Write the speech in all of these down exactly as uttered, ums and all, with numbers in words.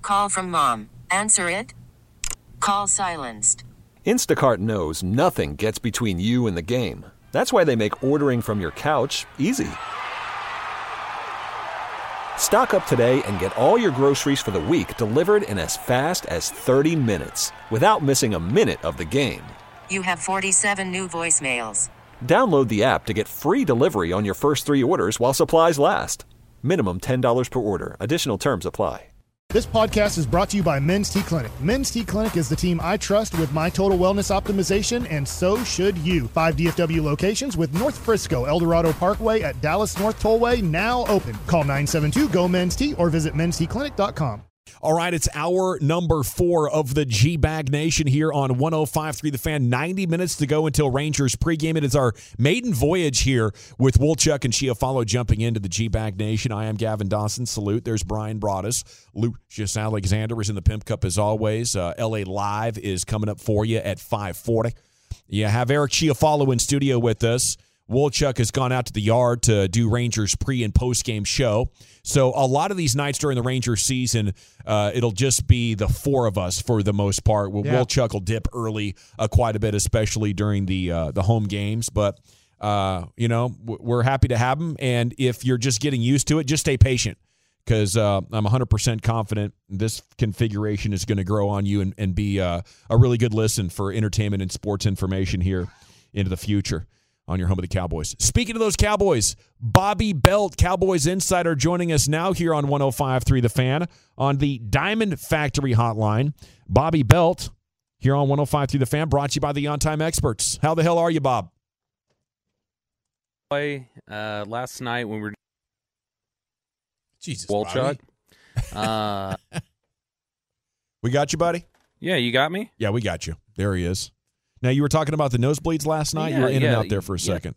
Call from mom. Answer it. Call silenced. Instacart knows nothing gets between you and the game. That's why they make ordering from your couch easy. Stock up today and get all your groceries for the week delivered in as fast as thirty minutes without missing a minute of the game. You have forty-seven new voicemails. Download the app to get free delivery on your first three orders while supplies last. Minimum ten dollars per order. Additional terms apply. This podcast is brought to you by Men's T Clinic. Men's T Clinic is the team I trust with my total wellness optimization, and so should you. Five D F W locations with North Frisco, El Dorado Parkway at Dallas North Tollway now open. Call nine seven two, G O, Men's T or visit mens t clinic dot com. All right, it's hour number four of the G-Bag Nation here on one oh five point three The Fan. ninety minutes to go until Rangers pregame. It is our maiden voyage here with Wolchuk and Chiafalo jumping into the G-Bag Nation. I am Gavin Dawson. Salute. There's Brian Broaddus. Lucius Alexander is in the Pimp Cup as always. Uh, L A Live is coming up for you at five forty. You have Eric Chiafalo in studio with us. Wolchuk has gone out to the yard to do Rangers pre- and post-game show. So a lot of these nights during the Rangers season, uh, it'll just be the four of us for the most part. Well, yeah. Wolchuk will dip early uh, quite a bit, especially during the uh, the home games. But, uh, you know, we're happy to have him. And if you're just getting used to it, just stay patient because uh, I'm one hundred percent confident this configuration is going to grow on you and, and be uh, a really good listen for entertainment and sports information here into the future on your home of the Cowboys. Speaking of those Cowboys, Bobby Belt, Cowboys Insider, joining us now here on one oh five point three The Fan on the Diamond Factory Hotline. Bobby Belt here on one oh five point three The Fan, brought to you by the On Time Experts. How the hell are you, Bob? Uh, last night when we were Jesus, Wolchuk. uh, we got you, buddy? Yeah, you got me? Yeah, we got you. There he is. Now, you were talking about the nosebleeds last night. Yeah, you were in yeah, and out there for a yeah. second.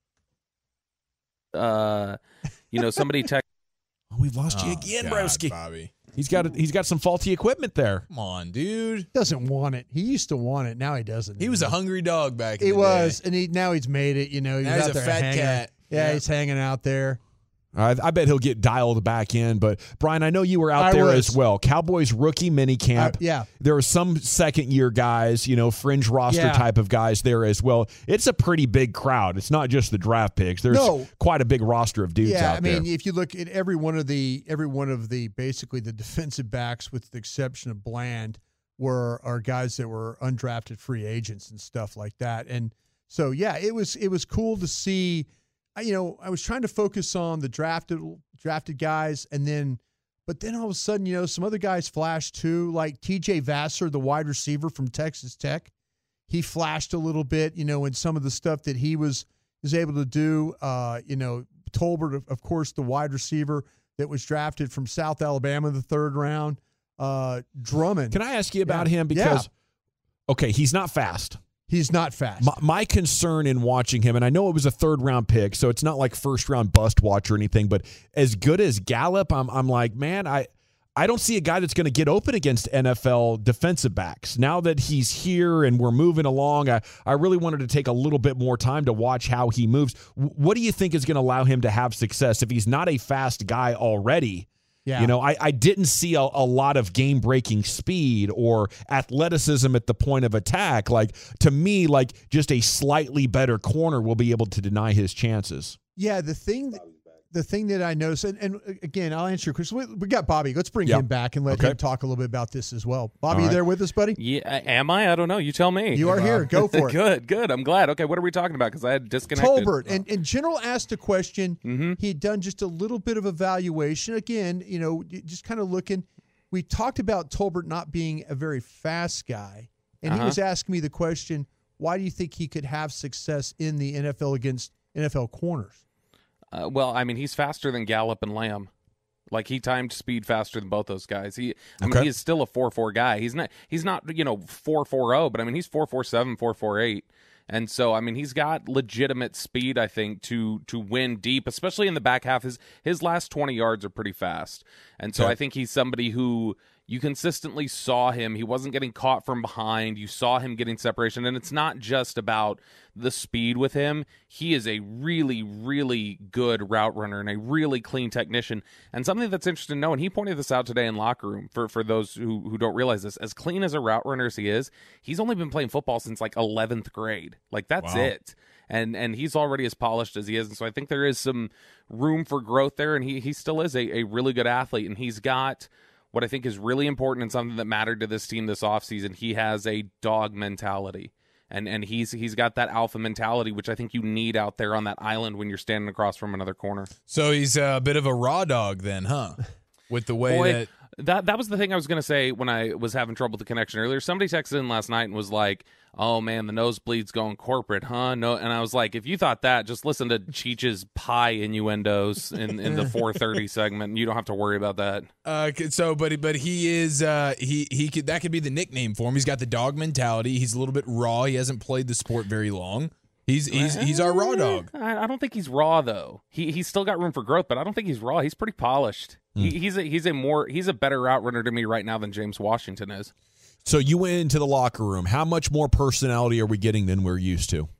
Uh, you know, somebody texted. Oh, we've lost oh, you again, God, broski. Bobby. He's got he's got some faulty equipment there. Come on, dude. Doesn't want it. He used to want it. Now he doesn't. He was a hungry dog back in He the was, day. and he now he's made it. You know, he's, Now he's out a there fat hanging. cat. Yeah, Yeah. he's hanging out there. I, I bet he'll get dialed back in. But, Brian, I know you were out I there was. as well. Cowboys rookie minicamp. Uh, yeah. There are some second-year guys, you know, fringe roster Yeah. type of guys there as well. It's a pretty big crowd. It's not just the draft picks. There's No. quite a big roster of dudes Yeah, out I mean, there. if you look at every one of the every one of the basically the defensive backs, with the exception of Bland, were are guys that were undrafted free agents and stuff like that. And so, yeah, it was it was cool to see. I- You know, I was trying to focus on the drafted drafted guys, and then, but then all of a sudden, you know, some other guys flashed too, like T J Vassar, the wide receiver from Texas Tech. He flashed a little bit, you know, in some of the stuff that he was was able to do. Uh, you know, Tolbert, of- of course, the wide receiver that was drafted from South Alabama in the third round. Uh, Drummond. Can I ask you about Yeah. him? Because, okay, he's not fast. He's not fast. My, my concern in watching him, and I know it was a third round pick, so it's not like first round bust watch or anything, but as good as Gallup, I'm I'm like, man, I I don't see a guy that's going to get open against N F L defensive backs. Now that he's here and we're moving along, I, I really wanted to take a little bit more time to watch how he moves. W- what do you think is going to allow him to have success if he's not a fast guy already? Yeah. You know, I, I didn't see a, a lot of game-breaking speed or athleticism at the point of attack. Like, to me, like, just a slightly better corner will be able to deny his chances. Yeah, the thing the thing that I noticed, and, and again, I'll answer your question. We, we got Bobby. Let's bring Yep. him back and let Okay. him talk a little bit about this as well. Bobby, All you right. there with us, buddy? Yeah, am I? I don't know. You tell me. You are here. Go for it. Good, good. I'm glad. Okay, what are we talking about? Because I had disconnected. Tolbert, and, and General asked a question. Mm-hmm. He had done just a little bit of evaluation. Again, you know, just kind of looking. We talked about Tolbert not being a very fast guy, and Uh-huh. he was asking me the question, why do you think he could have success in the N F L against N F L corners? Uh, well, I mean, he's faster than Gallup and Lamb. Like, he timed speed faster than both those guys. He, I mean, Okay. he is still a four four guy. He's not, he's not, you know, four four zero, but I mean, he's four four seven, four four eight. And so, I mean, he's got legitimate speed, I think, to to win deep, especially in the back half. His his last twenty yards are pretty fast. And so Okay. I think he's somebody who, you consistently saw him. He wasn't getting caught from behind. You saw him getting separation. And it's not just about the speed with him. He is a really, really good route runner and a really clean technician. And something that's interesting to know, and he pointed this out today in locker room for, for those who, who don't realize this, as clean as a route runner as he is, he's only been playing football since like eleventh grade. Like, that's Wow. it. And and he's already as polished as he is. And so I think there is some room for growth there. And he, he still is a, a really good athlete. And he's got what I think is really important and something that mattered to this team this offseason. He has a dog mentality. And and he's he's got that alpha mentality, which I think you need out there on that island when you're standing across from another corner. So he's a bit of a raw dog then, huh? With the way Boy, that... That that was the thing I was going to say when I was having trouble with the connection earlier. Somebody texted in last night and was like, oh, man, the nosebleed's going corporate, huh? No, and I was like, if you thought that, just listen to Cheech's pie innuendos in, in the four thirty segment. And you don't have to worry about that. Uh, so, but but he is uh, he he could that could be the nickname for him. He's got the dog mentality. He's a little bit raw. He hasn't played the sport very long. He's he's he's our raw dog. I, I don't think he's raw though. He he's still got room for growth, but I don't think he's raw. He's pretty polished. Hmm. He, he's a he's a more he's a better route runner to me right now than James Washington is. So you went into the locker room. How much more personality are we getting than we're used to?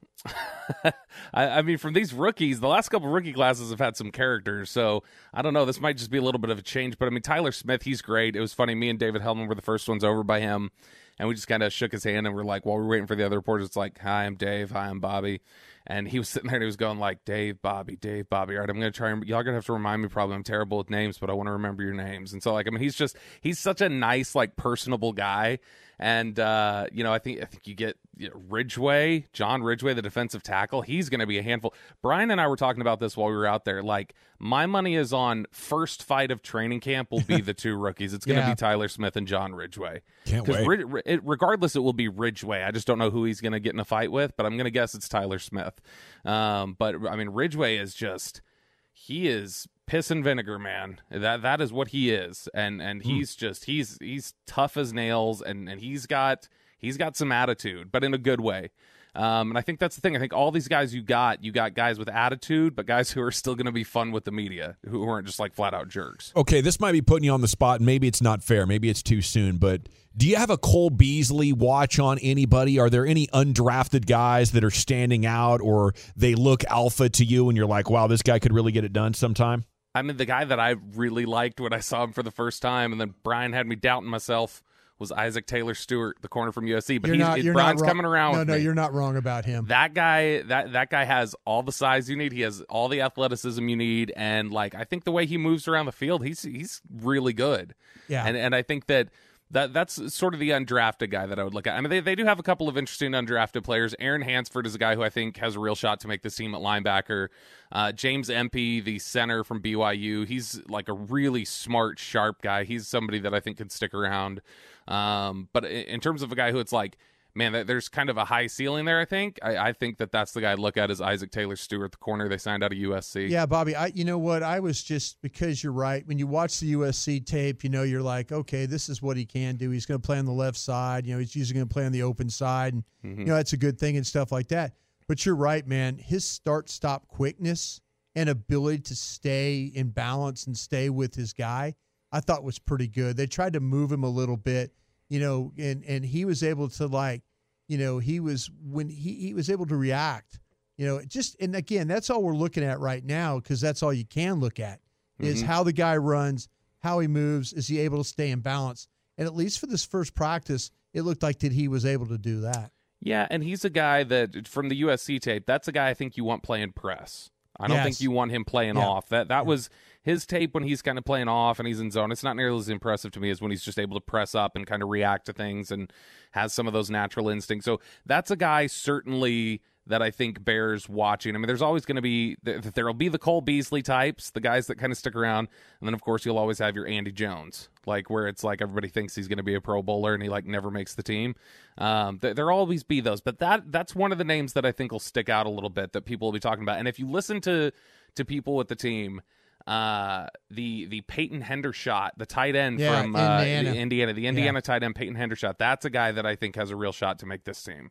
I, I mean, from these rookies, the last couple rookie classes have had some characters, so I don't know. This might just be a little bit of a change, but I mean, Tyler Smith, he's great. It was funny. Me and David Hellman were the first ones over by him, and we just kind of shook his hand, and we're like, while we're waiting for the other reporters, it's like, hi, I'm Dave. Hi, I'm Bobby. And he was sitting there, and he was going like, Dave, Bobby, Dave, Bobby. All right, I'm going to try. And, y'all going to have to remind me probably. I'm terrible with names, but I want to remember your names. And so, like, I mean, he's just, he's such a nice, like, personable guy. And, uh, you know, I think I think you get you know, Ridgeway, John Ridgeway, the defensive tackle. He's going to be a handful. Brian and I were talking about this while we were out there. Like, my money is on first fight of training camp will be the two rookies. It's going to Yeah. be Tyler Smith and John Ridgeway. Can't Because wait. Rid- it, regardless, it will be Ridgeway. I just don't know who he's going to get in a fight with, but I'm going to guess it's Tyler Smith. Um, but, I mean, Ridgeway is just, he is piss and vinegar, man. That that is what he is, and and he's just he's he's tough as nails, and and he's got he's got some attitude, but in a good way. Um, and I think that's the thing. I think all these guys you got, you got guys with attitude, but guys who are still going to be fun with the media, who aren't just like flat out jerks. Okay, this might be putting you on the spot, and maybe it's not fair. Maybe it's too soon, but do you have a Cole Beasley watch on anybody? Are there any undrafted guys that are standing out, or they look alpha to you, and you're like, wow, this guy could really get it done sometime? I mean, the guy that I really liked when I saw him for the first time, and then Brian had me doubting myself, was Isaac Taylor Stewart, the corner from U S C. But You're he's, not, you're Brian's not wrong. coming around No, with no, me. you're not wrong about him. That guy, that that guy has all the size you need. He has all the athleticism you need, and like I think the way he moves around the field, he's he's really good. Yeah. and and I think that. That that's sort of the undrafted guy that I would look at. I mean, they, they do have a couple of interesting undrafted players. Aaron Hansford is a guy who I think has a real shot to make this team at linebacker. Uh, James Empey, the center from B Y U, he's like a really smart, sharp guy. He's somebody that I think could stick around. Um, but in, in terms of a guy who it's like, man, there's kind of a high ceiling there, I think. I, I think that that's the guy I'd look at is Isaac Taylor Stewart, the corner they signed out of U S C. Yeah, Bobby, I you know what? I was just, because you're right, when you watch the U S C tape, you know, you're like, okay, this is what he can do. He's going to play on the left side. You know, he's usually going to play on the open side. And, Mm-hmm. you know, that's a good thing and stuff like that. But you're right, man. His start-stop quickness and ability to stay in balance and stay with his guy, I thought was pretty good. They tried to move him a little bit, you know, and, and he was able to, like, you know, he was when he, he was able to react, you know, just, and again, that's all we're looking at right now, because that's all you can look at is Mm-hmm. how the guy runs, how he moves, is he able to stay in balance? And at least for this first practice, it looked like that he was able to do that. Yeah, and he's a guy that, from the U S C tape, that's a guy I think you want playing press. I don't Yes. think you want him playing Yeah. off. That that was his tape when he's kind of playing off and he's in zone. It's not nearly as impressive to me as when he's just able to press up and kind of react to things and has some of those natural instincts. So that's a guy certainly that I think bears watching. I mean, there's always going to be, there'll be the Cole Beasley types, the guys that kind of stick around. And then, of course, you'll always have your Andy Jones, like where it's like everybody thinks he's going to be a Pro Bowler and he like never makes the team. Um, there, there'll always be those. But that that's one of the names that I think will stick out a little bit that people will be talking about. And if you listen to to people with the team, uh, the the Peyton Hendershot, the tight end Yeah, from uh, Indiana. the Indiana, the Indiana Yeah. tight end Peyton Hendershot, that's a guy that I think has a real shot to make this team.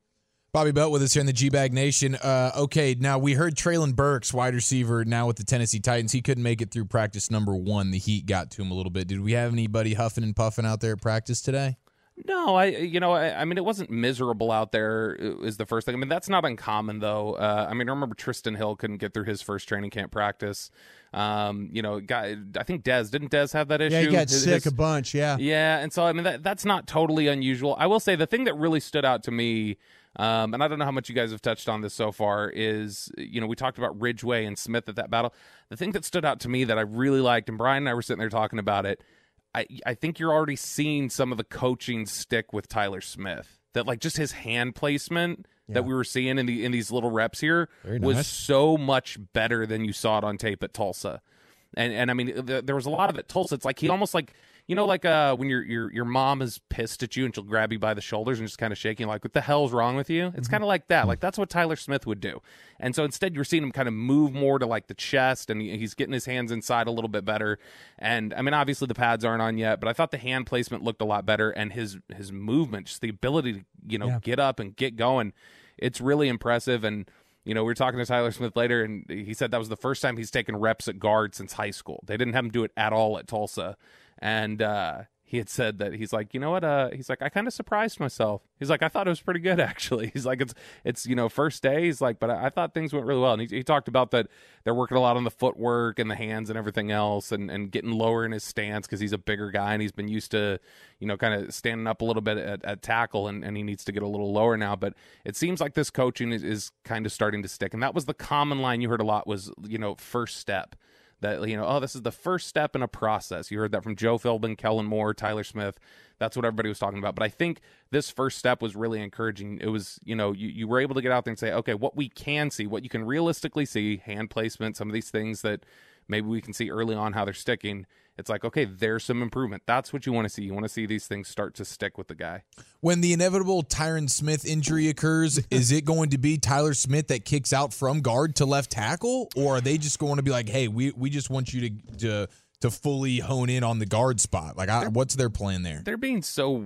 Bobby Belt with us here in the G-Bag Nation. Uh, okay, now we heard Traylon Burks, wide receiver, now with the Tennessee Titans. He couldn't make it through practice number one. The heat got to him a little bit. Did we have anybody huffing and puffing out there at practice today? No, I you know I, I mean it wasn't miserable out there is the first thing. I mean that's not uncommon though. Uh, I mean I remember Tristan Hill couldn't get through his first training camp practice. Um, you know, guy I think Dez didn't Dez have that issue? Yeah, he got his, sick his, a bunch. Yeah, yeah, and so I mean that that's not totally unusual. I will say the thing that really stood out to me. Um, and I don't know how much you guys have touched on this so far is, you know, we talked about Ridgeway and Smith at that battle. The thing that stood out to me that I really liked, and Brian and I were sitting there talking about it, I, I think you're already seeing some of the coaching stick with Tyler Smith. That, like, just his hand placement yeah. that we were seeing in the in these little reps here Very was nice. so much better than you saw it on tape at Tulsa. And, and I mean, th- there was a lot of it. Tulsa, it's like he almost like, you know, like uh, when your your your mom is pissed at you and she'll grab you by the shoulders and just kind of shaking, like, what the hell's wrong with you? It's mm-hmm. kind of like that. Like, that's what Tyler Smith would do. And so instead, you're seeing him kind of move more to, like, the chest, and he, he's getting his hands inside a little bit better. And, I mean, obviously the pads aren't on yet, but I thought the hand placement looked a lot better, and his, his movement, just the ability to, you know, yeah. get up and get going, it's really impressive. And, you know, we were talking to Tyler Smith later, and he said that was the first time he's taken reps at guard since high school. They didn't have him do it at all at Tulsa. And uh, he had said that he's like, you know what? Uh, he's like, I kind of surprised myself. He's like, I thought it was pretty good, actually. He's like, it's, it's you know, first day. He's like, but I, I thought things went really well. And he, he talked about that they're working a lot on the footwork and the hands and everything else, and, and getting lower in his stance because he's a bigger guy and he's been used to, you know, kind of standing up a little bit at, at tackle, and, and he needs to get a little lower now. But it seems like this coaching is, is kind of starting to stick. And that was the common line you heard a lot was, you know, first step. That, you know, oh, this is the first step in a process. You heard that from Joe Philbin, Kellen Moore, Tyler Smith. That's what everybody was talking about. But I think this first step was really encouraging. It was, you know, you, you were able to get out there and say, okay, what we can see, what you can realistically see, hand placement, some of these things that maybe we can see early on how they're sticking. It's like, okay, there's some improvement. That's what you want to see. You want to see these things start to stick with the guy. When the inevitable Tyron Smith injury occurs, is it going to be Tyler Smith that kicks out from guard to left tackle? Or are they just going to be like, hey, we, we just want you to, to to fully hone in on the guard spot? Like, I, what's their plan there? They're being so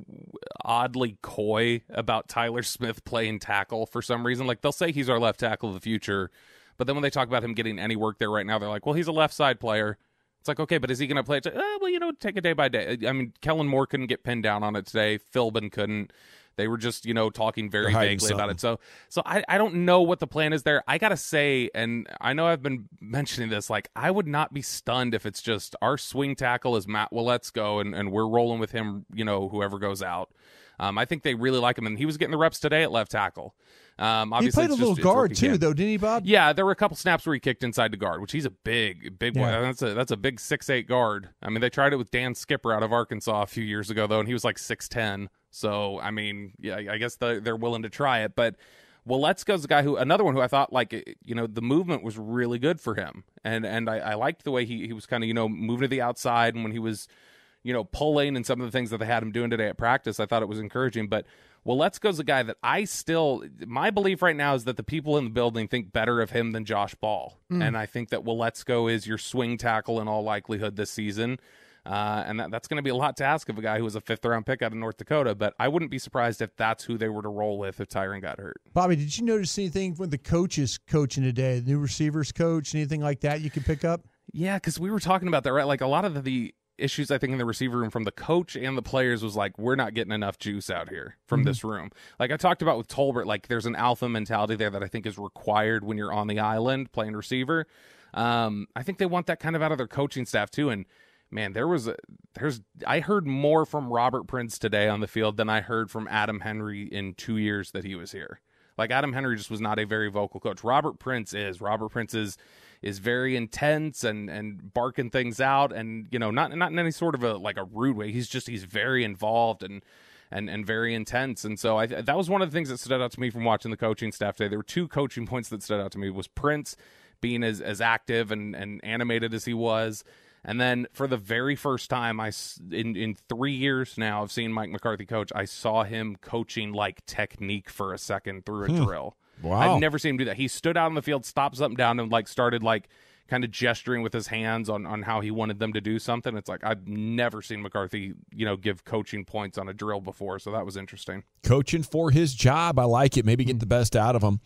oddly coy about Tyler Smith playing tackle for some reason. Like, they'll say he's our left tackle of the future, but then when they talk about him getting any work there right now, they're like, well, he's a left side player. It's like, okay, but is he going to play it? Uh, well, you know, take it day by day. I mean, Kellen Moore couldn't get pinned down on it today. Philbin couldn't. They were just, you know, talking very vaguely something. about it. So, so I, I don't know what the plan is there. I got to say, and I know I've been mentioning this, like, I would not be stunned if it's just our swing tackle is Matt Waletzko, and, and we're rolling with him, you know, whoever goes out. Um, I think they really like him, and he was getting the reps today at left tackle. Um, he played a little just, guard too, though, didn't he, Bob? Yeah, there were a couple snaps where he kicked inside the guard, which he's a big, big yeah. boy. That's a that's a big six eight guard. I mean, they tried it with Dan Skipper out of Arkansas a few years ago, though, and he was like six ten. So, I mean, yeah, I guess the, they're willing to try it. But Waletzko's the guy who, another one who I thought, like, you know, the movement was really good for him, and and I, I liked the way he he was kind of, you know, moving to the outside, and when he was, you know, pulling and some of the things that they had him doing today at practice, I thought it was encouraging. But Waletzko's a guy that I still, my belief right now is that the people in the building think better of him than Josh Ball. Mm. And I think that Waletzko is your swing tackle in all likelihood this season. Uh, and that, that's going to be a lot to ask of a guy who was a fifth round pick out of North Dakota. But I wouldn't be surprised if that's who they were to roll with if Tyron got hurt. Bobby, did you notice anything when the coaches coaching today, the new receivers coach, anything like that you could pick up? Yeah, because we were talking about that, right? Like a lot of the, the issues I think in the receiver room from the coach and the players was like, we're not getting enough juice out here from mm-hmm. this room. Like I talked about with Tolbert, like there's an alpha mentality there that I think is required when you're on the island playing receiver. Um, I think they want that kind of out of their coaching staff too. And man, there was a, there's I heard more from Robert Prince today on the field than I heard from Adam Henry in two years that he was here. Like Adam Henry just was not a very vocal coach. Robert Prince is. Robert Prince is is very intense and and barking things out, and you know, not not in any sort of a like a rude way. He's just he's very involved and and and very intense. And so I that was one of the things that stood out to me from watching the coaching staff today. There were two coaching points that stood out to me. Was Prince being as as active and and animated as he was. And then for the very first time, I in in three years now of seeing Mike McCarthy coach, I saw him coaching like technique for a second through a hmm. drill. Wow. I've never seen him do that. He stood out on the field, stopped something down, and like started like kind of gesturing with his hands on, on how he wanted them to do something. It's like, I've never seen McCarthy, you know, give coaching points on a drill before. So that was interesting. Coaching for his job. I like it. Maybe get the best out of him.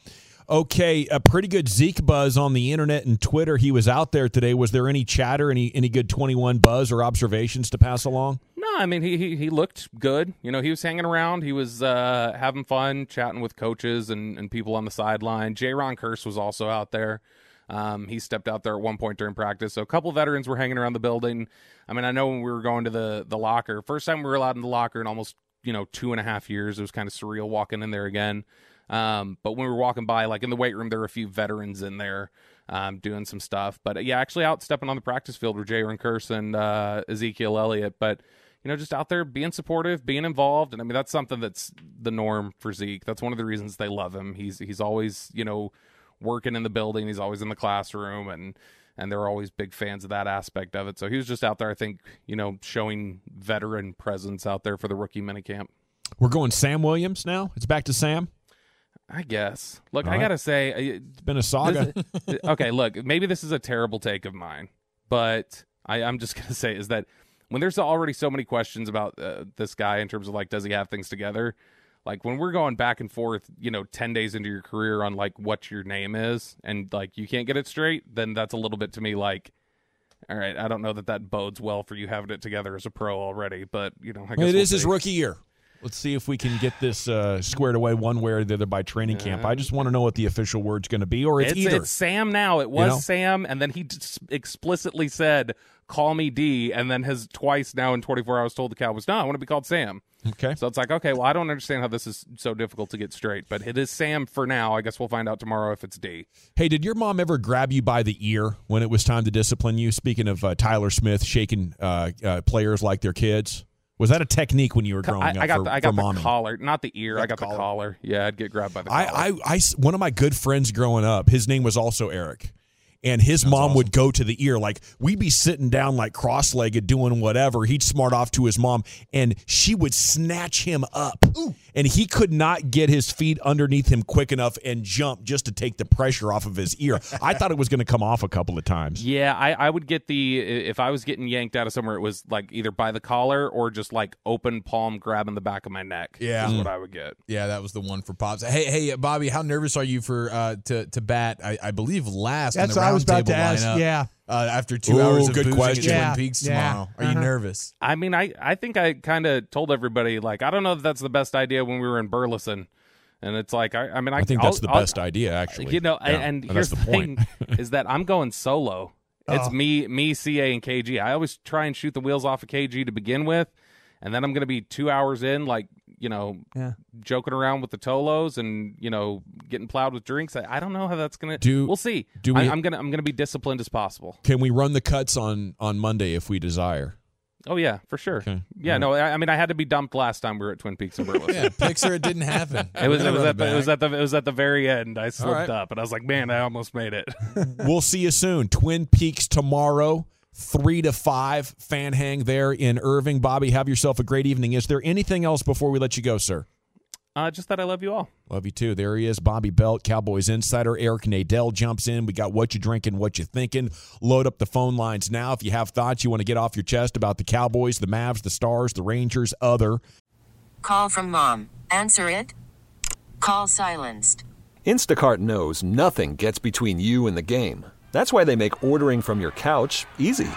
Okay, a pretty good Zeke buzz on the internet and Twitter. He was out there today. Was there any chatter, any any good twenty-one buzz or observations to pass along? No, I mean, he, he he looked good. You know, he was hanging around. He was uh, having fun, chatting with coaches and, and people on the sideline. J-Ron Curse was also out there. Um, he stepped out there at one point during practice. So a couple veterans were hanging around the building. I mean, I know when we were going to the, the locker, first time we were allowed in the locker in almost, you know, two and a half years. It was kind of surreal walking in there again. Um, but when we were walking by, like in the weight room, there were a few veterans in there um, doing some stuff. But, uh, yeah, actually out stepping on the practice field were J-Ron Curse and uh, Ezekiel Elliott. But, you know, just out there being supportive, being involved. And, I mean, that's something that's the norm for Zeke. That's one of the reasons they love him. He's he's always, you know, working in the building. He's always in the classroom, and and they're always big fans of that aspect of it. So he was just out there, I think, you know, showing veteran presence out there for the rookie minicamp. We're going Sam Williams now? It's back to Sam? I guess. Look, All I right. got to say. It's been a saga. This, okay, look, maybe this is a terrible take of mine, but I, I'm just going to say is that when there's already so many questions about uh, this guy in terms of, like, does he have things together? Like, when we're going back and forth, you know, ten days into your career on, like, what your name is, and, like, you can't get it straight, then that's a little bit to me like, all right, I don't know that that bodes well for you having it together as a pro already, but, you know, I guess It we'll is his see. rookie year. Let's see if we can get this uh, squared away one way or the other by training camp. I just want to know what the official word's going to be, or it's, It's, either. it's Sam now. It was You know? Sam, and then he just explicitly said, call me D, and then has twice now in twenty-four hours told the Cowboys, no, I want to be called Sam. Okay. So it's like, okay, well, I don't understand how this is so difficult to get straight, but it is Sam for now. I guess we'll find out tomorrow if it's D. Hey, did your mom ever grab you by the ear when it was time to discipline you? Speaking of uh, Tyler Smith shaking uh, uh, players like their kids. Was that a technique when you were growing I, up I got for, the, I for got the mommy? collar, not the ear. got I got the the collar. collar. Yeah, I'd get grabbed by the collar. I, I, I, one of my good friends growing up, his name was also Eric. And his mom awesome. would go to the ear. Like, we'd be sitting down like cross-legged doing whatever. He'd smart off to his mom, and she would snatch him up. Ooh. And he could not get his feet underneath him quick enough and jump just to take the pressure off of his ear. I thought it was going to come off a couple of times. Yeah, I, I would get the, if I was getting yanked out of somewhere, it was like either by the collar or just like open palm grabbing the back of my neck. Yeah. Is what I would get. Yeah, that was the one for Pops. Hey, hey, Bobby, how nervous are you for uh, to to bat? I, I believe last That's in the what I was about roundtable to ask. lineup. Yeah. Uh, after two Ooh, hours of good boozing question. at Yeah, Twin Peaks yeah, tomorrow, are you uh-huh. nervous? I mean, I, I think I kind of told everybody, like, I don't know if that's the best idea when we were in Burleson. And it's like, I, I mean, I, I think I'll- that's the I'll- best idea, actually. You know, Yeah, and that's here's the the point. thing is that I'm going solo. It's Oh. me, me, C A, and K G. I always try and shoot the wheels off of K G to begin with, and then I'm going to be two hours in, like, you know, Yeah. joking around with the Tolos and, you know, getting plowed with drinks. I, I don't know how that's going to. Do- We'll see. do we- I, I'm gonna I'm gonna be disciplined as possible. Can we run the cuts on, on Monday if we desire? Oh yeah, for sure. Okay. Yeah, All no, I, I mean, I had to be dumped last time we were at Twin Peaks in Burleson. Yeah, Pixar, it didn't happen. It was it was Run at the, it was back. at the it was at the very end. I slipped right. up, and I was like, man, I almost made it. We'll see you soon. Twin Peaks tomorrow, three to five. Fan hang there in Irving. Bobby, have yourself a great evening. Is there anything else before we let you go, sir? Uh, just that I love you all. Love you too. There he is, Bobby Belt, Cowboys insider. Eric Nadell jumps in. We got what you drinking, what you thinking. Load up the phone lines now if you have thoughts you want to get off your chest about the Cowboys, the Mavs, the Stars, the Rangers, other. Call from mom. Answer it. Call silenced. Instacart knows nothing gets between you and the game. That's why they make ordering from your couch easy.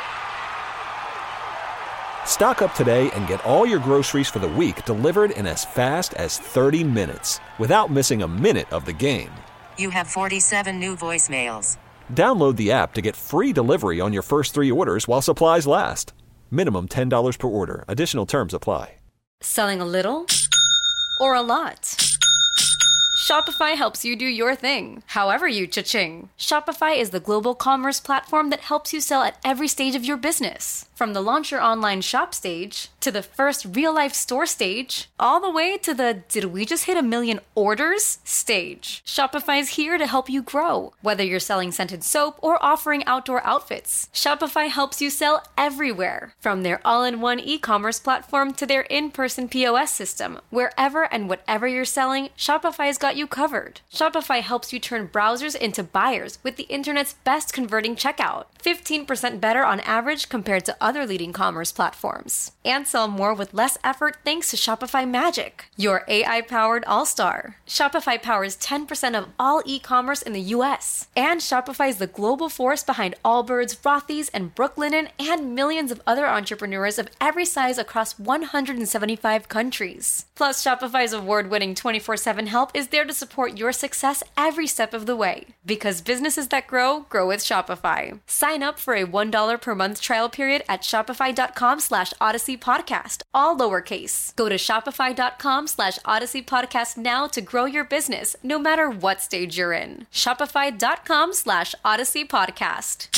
Stock up today and get all your groceries for the week delivered in as fast as thirty minutes without missing a minute of the game. You have forty-seven new voicemails. Download the app to get free delivery on your first three orders while supplies last. Minimum ten dollars per order. Additional terms apply. Selling a little or a lot? Shopify helps you do your thing, however you cha-ching. Shopify is the global commerce platform that helps you sell at every stage of your business. From the launch your online shop stage, to the first real-life store stage, all the way to the did we just hit a million orders stage. Shopify's here to help you grow. Whether you're selling scented soap or offering outdoor outfits, Shopify helps you sell everywhere. From their all-in-one e-commerce platform to their in-person P O S system, wherever and whatever you're selling, Shopify's got got you covered. Shopify helps you turn browsers into buyers with the internet's best converting checkout. fifteen percent better on average compared to other leading commerce platforms. And sell more with less effort thanks to Shopify Magic, your A I-powered all-star. Shopify powers ten percent of all e-commerce in the U S. And Shopify is the global force behind Allbirds, Rothy's, and Brooklinen, and millions of other entrepreneurs of every size across one hundred seventy-five countries. Plus, Shopify's award-winning twenty-four seven help is there to support your success every step of the way. Because businesses that grow, grow with Shopify. Sign up for a one dollar per month trial period at shopify.com slash Odyssey Podcast, all lowercase. Go to shopify.com slash Odyssey Podcast now to grow your business, no matter what stage you're in. Shopify.com slash Odyssey Podcast.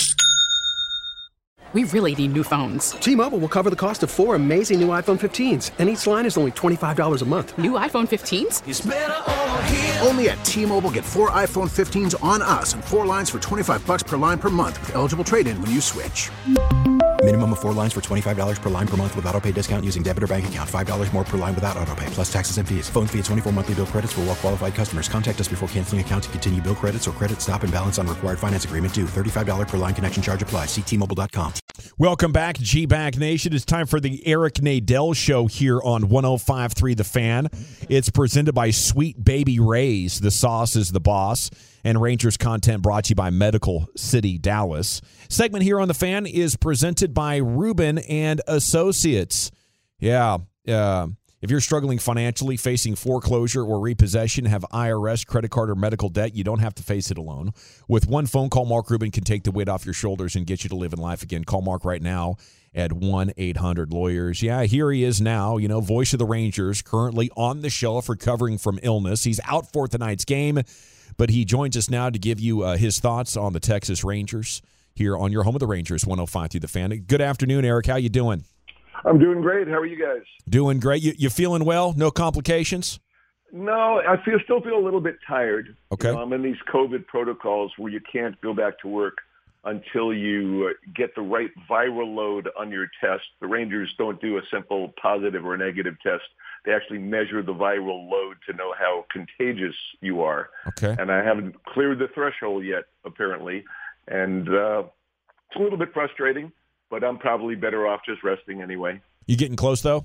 We really need new phones. T-Mobile will cover the cost of four amazing new iPhone fifteens, and each line is only twenty-five dollars a month. New iPhone fifteens? It's better over here. Only at T-Mobile, get four iPhone fifteens on us and four lines for twenty-five bucks per line per month with eligible trade-in when you switch. Minimum of four lines for twenty-five dollars per line per month with autopay discount using debit or bank account. five dollars more per line without autopay, plus taxes and fees. Phone fee at twenty-four monthly bill credits for well-qualified customers. Contact us before canceling account to continue bill credits or credit stop and balance on required finance agreement due. thirty-five dollars per line connection charge applies. See T Mobile dot com. Welcome back, G-Bag Nation. It's time for the Eric Nadel Show here on one oh five point three The Fan. It's presented by Sweet Baby Ray's. The sauce is the boss. And Rangers content brought to you by Medical City Dallas. Segment here on The Fan is presented by Rubin and Associates. Yeah, uh, if you're struggling financially, facing foreclosure or repossession, have I R S, credit card, or medical debt, you don't have to face it alone. With one phone call, Mark Rubin can take the weight off your shoulders and get you to live in life again. Call Mark right now at one eight hundred lawyers. Yeah, here he is now, you know, voice of the Rangers, currently on the shelf recovering from illness. He's out for tonight's game, but he joins us now to give you uh, his thoughts on the Texas Rangers here on your home of the Rangers, one oh five through The Fan. Good afternoon, Eric. How you doing? I'm doing great. How are you guys? Doing great. You, you feeling well? No complications? No, I feel still feel a little bit tired. Okay. You know, I'm in these COVID protocols where you can't go back to work until you get the right viral load on your test. The Rangers don't do a simple positive or negative test. They actually measure the viral load to know how contagious you are. Okay. And I haven't cleared the threshold yet, apparently. And uh, it's a little bit frustrating, but I'm probably better off just resting anyway. You getting close, though?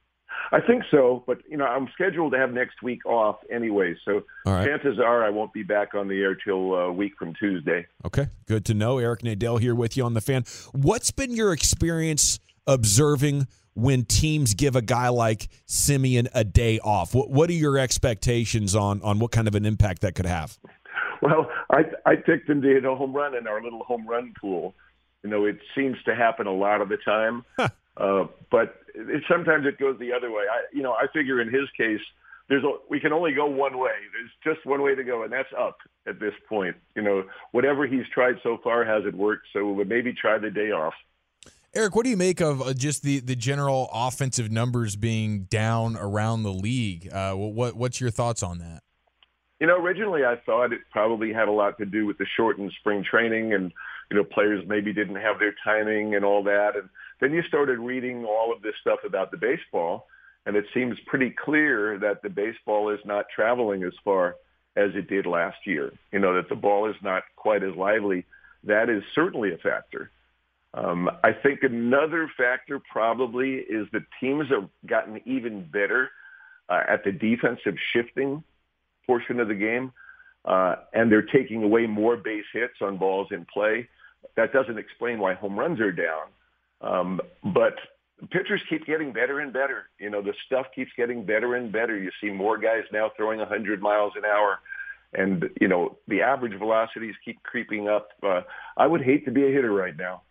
I think so, but, you know, I'm scheduled to have next week off anyway, so right. Chances are I won't be back on the air till a week from Tuesday. Okay, good to know. Eric Nadel here with you on The Fan. What's been your experience observing when teams give a guy like Semien a day off? What, what are your expectations on, on what kind of an impact that could have? Well, I, I picked him to hit a home run in our little home run pool. You know, it seems to happen a lot of the time, uh, but it, sometimes it goes the other way. I, you know, I figure in his case, there's a, we can only go one way. There's just one way to go, and that's up at this point. You know, whatever he's tried so far hasn't worked, so maybe try the day off. Eric, what do you make of uh, just the, the general offensive numbers being down around the league? Uh, what what's your thoughts on that? You know, originally I thought it probably had a lot to do with the shortened spring training and, you know, players maybe didn't have their timing and all that. And then you started reading all of this stuff about the baseball, and it seems pretty clear that the baseball is not traveling as far as it did last year. You know, that the ball is not quite as lively. That is certainly a factor. Um, I think another factor probably is that teams have gotten even better uh, at the defensive shifting portion of the game, uh, and they're taking away more base hits on balls in play. That doesn't explain why home runs are down, um, but pitchers keep getting better and better. You know, the stuff keeps getting better and better. You see more guys now throwing one hundred miles an hour, and, you know, the average velocities keep creeping up. Uh, I would hate to be a hitter right now.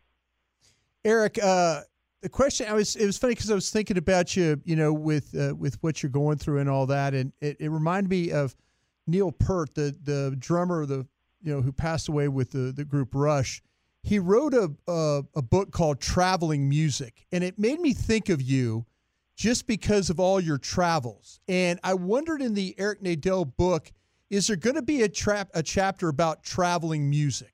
Eric, uh, the question I was it was funny because I was thinking about you, you know, with uh, with what you're going through and all that, and it, it reminded me of Neil Peart, the the drummer, the you know who passed away with the the group Rush. He wrote a, a a book called Traveling Music, and it made me think of you just because of all your travels. And I wondered in the Eric Nadel book, is there going to be a trap a chapter about traveling music?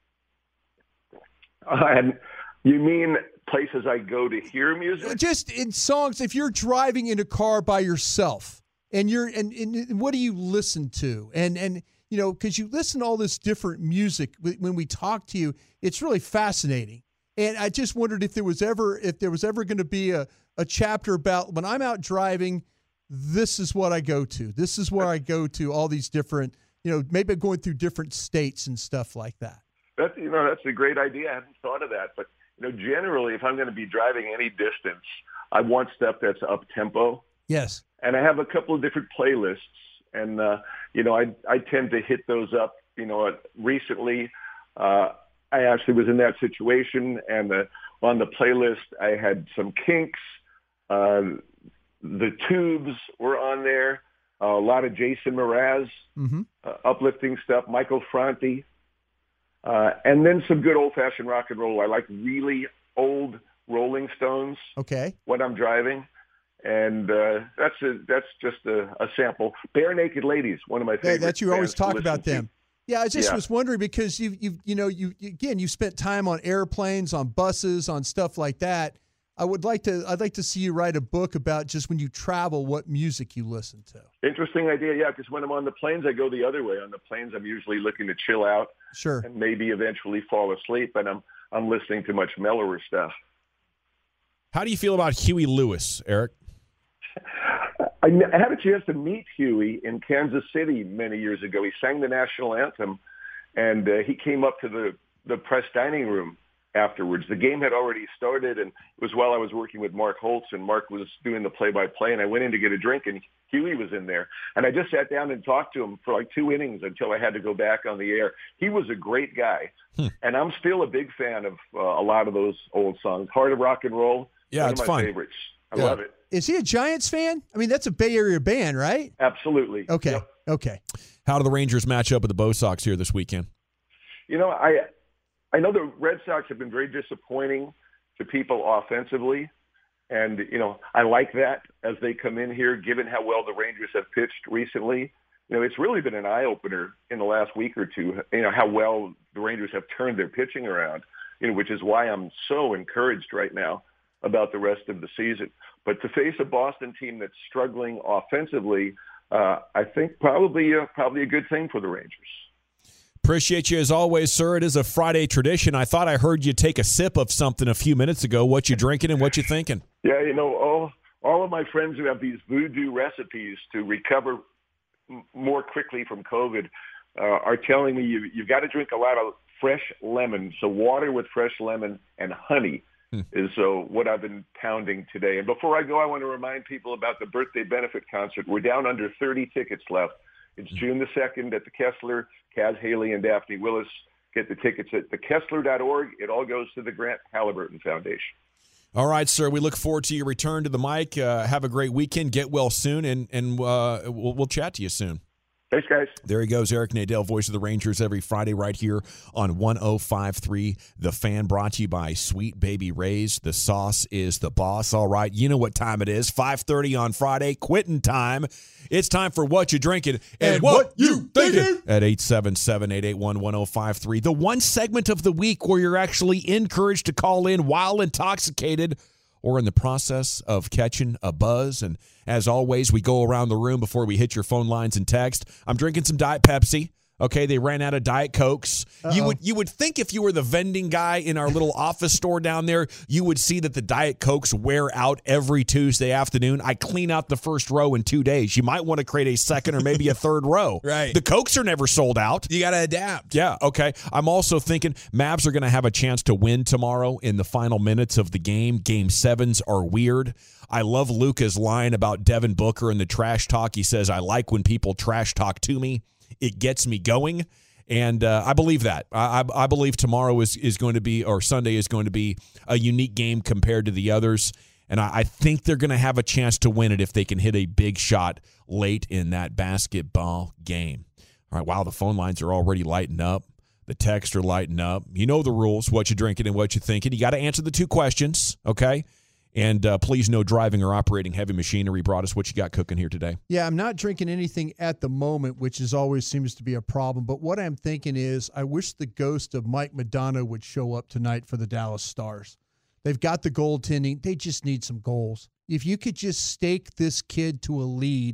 Uh, and you mean places I go to hear music? Just in songs, if you're driving in a car by yourself, And you're and, and what do you listen to? And and you know, because you listen to all this different music when we talk to you, it's really fascinating. And I just wondered if there was ever if there was ever going to be a, a chapter about when I'm out driving, this is what I go to. This is where I go to all these different, you know, maybe going through different states and stuff like that. That's, you know, that's a great idea. I hadn't thought of that. But, you know, generally, if I'm going to be driving any distance, I want stuff that's up-tempo. Yes. And I have a couple of different playlists. And, uh, you know, I I tend to hit those up. You know, recently uh, I actually was in that situation. And uh, on the playlist, I had some Kinks. Uh, the Tubes were on there. Uh, a lot of Jason Mraz, mm-hmm. uh, uplifting stuff. Michael Franti. Uh, and then some good old-fashioned rock and roll. I like really old Rolling Stones. Okay. When I'm driving. And uh, that's a, that's just a, a sample. Bare Naked Ladies, one of my favorite. Yeah, that you always bands talk to about listen to. them. Yeah, I just Yeah. was wondering because you you you know you again you spent time on airplanes, on buses, on stuff like that. I would like to I'd like to see you write a book about just when you travel, what music you listen to. Interesting idea, yeah. Because when I'm on the planes, I go the other way. On the planes, I'm usually looking to chill out, Sure. and maybe eventually fall asleep. And I'm I'm listening to much mellower stuff. How do you feel about Huey Lewis, Eric? I I had a chance to meet Huey in Kansas City many years ago. He sang the national anthem, and uh, he came up to the, the press dining room afterwards. The game had already started, and it was while I was working with Mark Holtz, and Mark was doing the play-by-play, and I went in to get a drink, and Huey was in there. And I just sat down and talked to him for like two innings until I had to go back on the air. He was a great guy, hmm. and I'm still a big fan of uh, a lot of those old songs. Heart of Rock and Roll, Yeah, one it's of my fun. favorites. I Yeah. love it. Is he a Giants fan? I mean, that's a Bay Area band, right? Absolutely. Okay. Yep. Okay. How do the Rangers match up with the Bo Sox here this weekend? You know, I I know the Red Sox have been very disappointing to people offensively, and, you know, I like that as they come in here, given how well the Rangers have pitched recently. You know, it's really been an eye-opener in the last week or two, you know, how well the Rangers have turned their pitching around, you know, which is why I'm so encouraged right now about the rest of the season. But to face a Boston team that's struggling offensively, uh, I think probably uh, probably a good thing for the Rangers. Appreciate you as always, sir. It is a Friday tradition. I thought I heard you take a sip of something a few minutes ago. What you drinking and what you thinking? Yeah, you know, all all of my friends who have these voodoo recipes to recover m- more quickly from COVID uh, are telling me you, you've got to drink a lot of fresh lemon. So water with fresh lemon and honey hmm. is uh, what I've been pounding today. And before I go, I want to remind people about the birthday benefit concert. We're down under thirty tickets left. It's June the second at the Kessler. Kaz Haley and Daphne Willis get the tickets at the kessler dot org. It all goes to the Grant Halliburton Foundation. All right, sir. We look forward to your return to the mic. Uh, have a great weekend. Get well soon, and and uh, we'll, we'll chat to you soon. Thanks, guys. There he goes, Eric Nadel, voice of the Rangers, every Friday right here on one oh five point three The Fan, brought to you by Sweet Baby Ray's. The sauce is the boss. All right, you know what time it is. five thirty on Friday, quitting time. It's time for What You Drinking and, and What You Thinking at eight seven seven, eight eight one, one oh five three. The one segment of the week where you're actually encouraged to call in while intoxicated or in the process of catching a buzz. And as always, we go around the room before we hit your phone lines and text. I'm drinking some Diet Pepsi. Okay, they ran out of Diet Cokes. Uh-oh. You would you would think if you were the vending guy in our little office store down there, you would see that the Diet Cokes wear out every Tuesday afternoon. I clean out the first row in two days. You might want to create a second or maybe a third row. Right. The Cokes are never sold out. You got to adapt. Yeah, okay. I'm also thinking Mavs are going to have a chance to win tomorrow in the final minutes of the game. Game sevens are weird. I love Luka's line about Devin Booker and the trash talk. He says, I like when people trash talk to me. It gets me going, and uh, I believe that. I, I, I believe tomorrow is, is going to be, or Sunday is going to be, a unique game compared to the others, and I, I think they're going to have a chance to win it if they can hit a big shot late in that basketball game. All right, wow, the phone lines are already lighting up. The texts are lighting up. You know the rules, what you're drinking and what you're thinking. You got to answer the two questions, okay? And uh, please, no driving or operating heavy machinery. Brought us what you got cooking here today. Yeah, I'm not drinking anything at the moment, which is always seems to be a problem. But what I'm thinking is I wish the ghost of Mike Modano would show up tonight for the Dallas Stars. They've got the goaltending. They just need some goals. If you could just stake this kid to a lead